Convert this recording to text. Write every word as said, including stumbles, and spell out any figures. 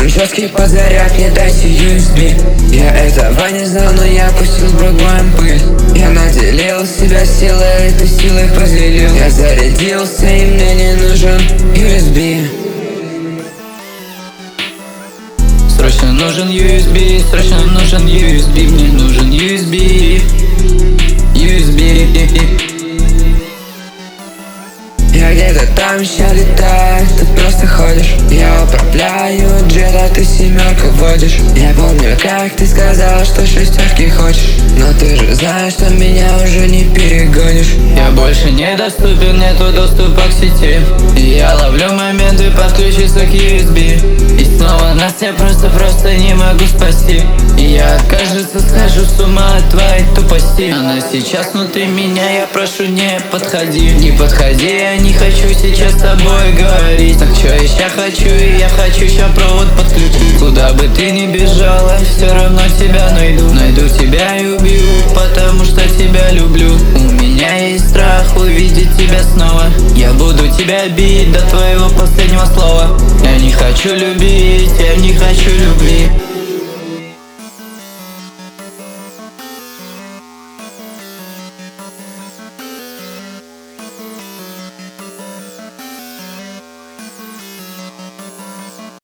Там жесткий подзаряд, не дайте ю эс би. Я этого не знал, но я пустил бронь пыль. Я наделил себя силой, этой силой поделил. Я зарядился и мне не нужен ю эс би. Срочно нужен ю эс би, срочно нужен ю эс би. Мне нужен ю эс би, ю эс би. Я где-то там ща летаю, ты просто ходишь. Я управляю джет, а ты семерку водишь. Я помню, как ты сказала, что шестерки хочешь, но ты же знаешь, что меня уже не перегонишь. Я больше недоступен, нету доступа к сети. И я ловлю моменты подключиться к ю эс би. И снова нас я просто-просто не могу спасти. И я, кажется, схожу с ума от твоей тупости. Она сейчас внутри меня, я прошу, не подходи. Не подходи, я не хочу сейчас с тобой говорить. Так чё я ща хочу, и я хочу ща провод подключить. Куда бы ты ни бежала, все равно тебя найду. Найду тебя и убью, потому что тебя люблю. У меня есть страх увидеть тебя снова. Я буду тебя бить до твоего последнего слова. Я не хочу любить, я не хочу любви.